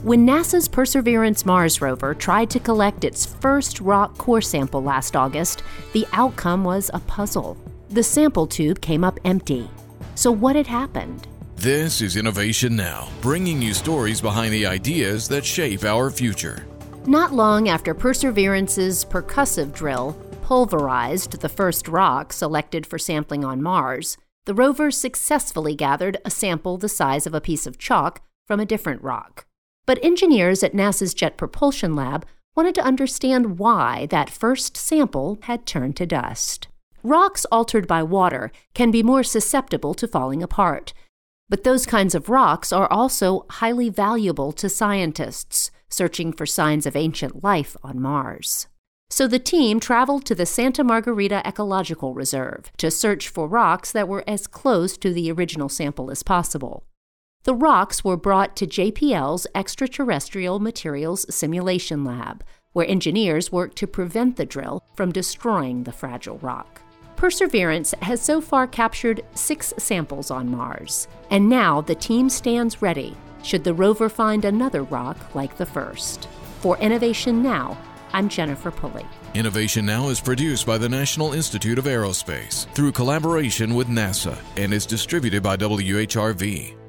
When NASA's Perseverance Mars rover tried to collect its first rock core sample last August, the outcome was a puzzle. The sample tube came up empty. So what had happened? This is Innovation Now, bringing you stories behind the ideas that shape our future. Not long after Perseverance's percussive drill pulverized the first rock selected for sampling on Mars, the rover successfully gathered a sample the size of a piece of chalk from a different rock. But engineers at NASA's Jet Propulsion Lab wanted to understand why that first sample had turned to dust. Rocks altered by water can be more susceptible to falling apart, but those kinds of rocks are also highly valuable to scientists searching for signs of ancient life on Mars. So the team traveled to the Santa Margarita Ecological Reserve to search for rocks that were as close to the original sample as possible. The rocks were brought to JPL's Extraterrestrial Materials Simulation Lab, where engineers worked to prevent the drill from destroying the fragile rock. Perseverance has so far captured 6 samples on Mars, and now the team stands ready should the rover find another rock like the first. For Innovation Now, I'm Jennifer Pulley. Innovation Now is produced by the National Institute of Aerospace through collaboration with NASA and is distributed by WHRV.